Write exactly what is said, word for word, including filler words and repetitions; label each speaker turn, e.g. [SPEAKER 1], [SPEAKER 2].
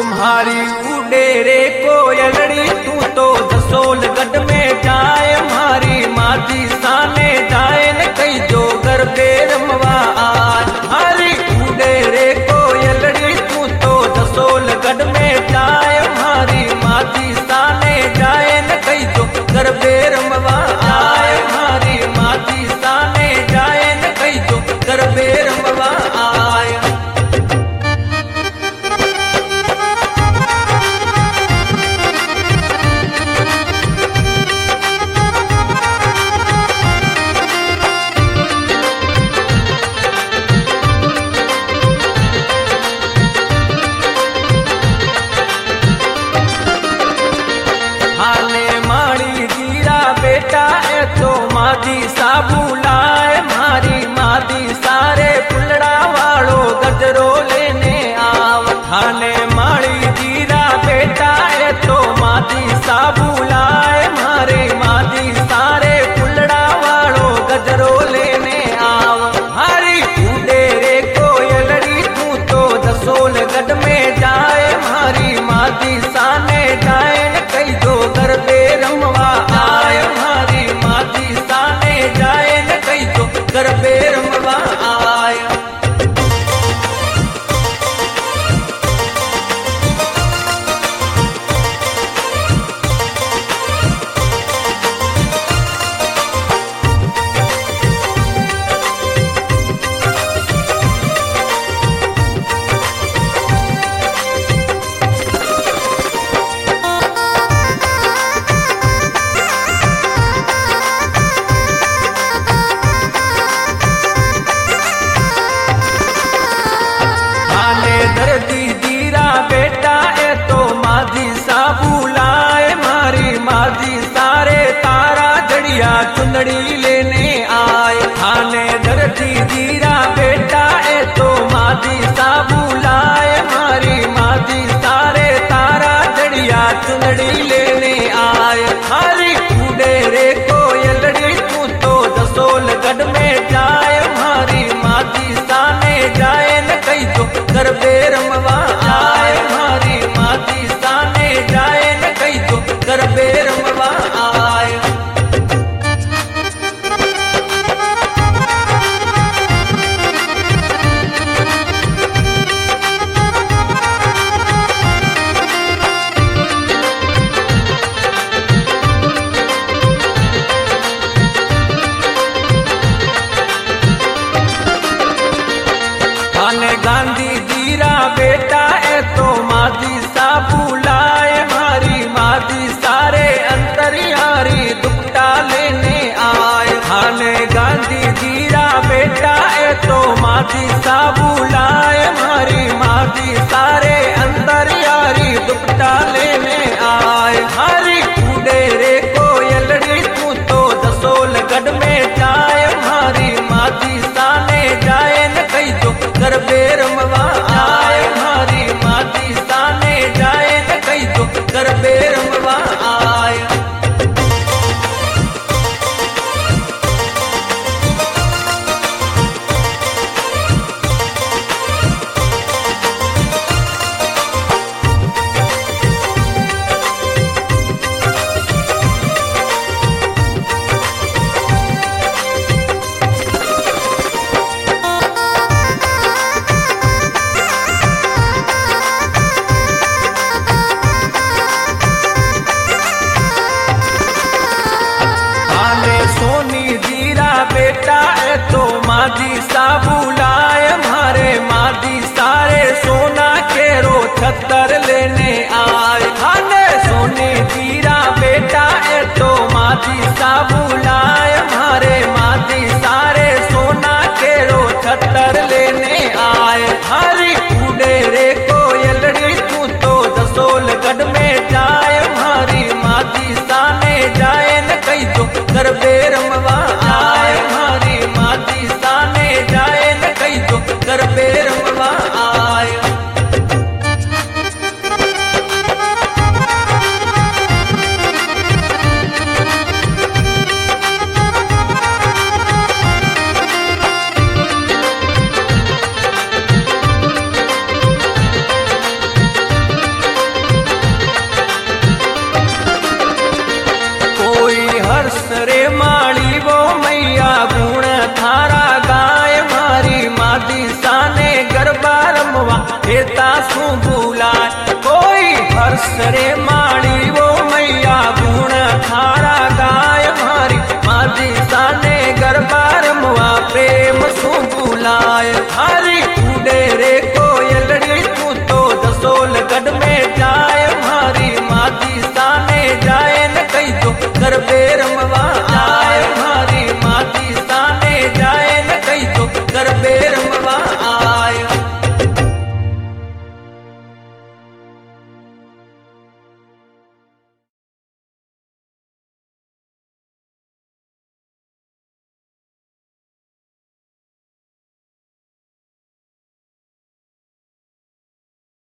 [SPEAKER 1] तुम्हारी उड़े रे कोयलड़ी तू तो दसोल गढ़ में जाए मारी माती साने जाए न कई जो घर बेरमवा आज हरी उड़े रे कोयलड़ी तू तो दसोल गढ़ में जाए मारी माती साने जाए न कई जो घर बेरमवा आए मारी माती साने जाए न कई जो घर बेरमवा आए। बेटा ए तो मादी साबू लाए मारी मादी सारे फुलड़ा वालो गजरो लेने आव थाने माड़ी जीरा बेटा ए तो मादी साबू लाए मारे मादी सारे फुलड़ा वालो गजरो लेने आव हरी उड़े रे कोयलड़ी तू तो दसोल गढ़ में जाए मारी मादी साने जाए न कई दो घर बेरमवा आए मारी माती साने जाए न कई तो घर बेरमवा आए। दर्दी जीरा बेटा ए तो मादी साबू लाए मारी मादी सारे तारा जड़िया चुंदड़ी लेने आए थाने दर्दी जीरा बेटा ए तो मादी साबू लाए मारी मादी सारे तारा जड़िया चुंदड़ी लेने आए हरी उड़े रे कोयलड़ी तू तो दसोल गढ़ में जाए मारी मादी साने जाए न कई तो घर बेरमवा आए मारी माती साने जाए न कई तो घर बेरमवा आए। गांधी जीरा बेटा ए तो मादी साबू लाए मारी मादी सारे अंतरियारी दुपट्टा लेने आए थाने गांधी जीरा बेटा ए तो मादी साबू लाए मारी मादी सारे अंतरियारी दुपट्टा लेने आए हरी उड़े रे कोयलड़ी तू तो दसोल गढ़ में जाए मारी मादी साने जाए न कई जो घर बेरमवा आए मारी माती साने जाए न कई तो घर बेरमवा आए। शू बुलाए। कोई हर्ष रे माड़ी वो मैया गुण थारा गाय मारी माझी साने गरबा रमवा प्रेम शू बुलाए। हर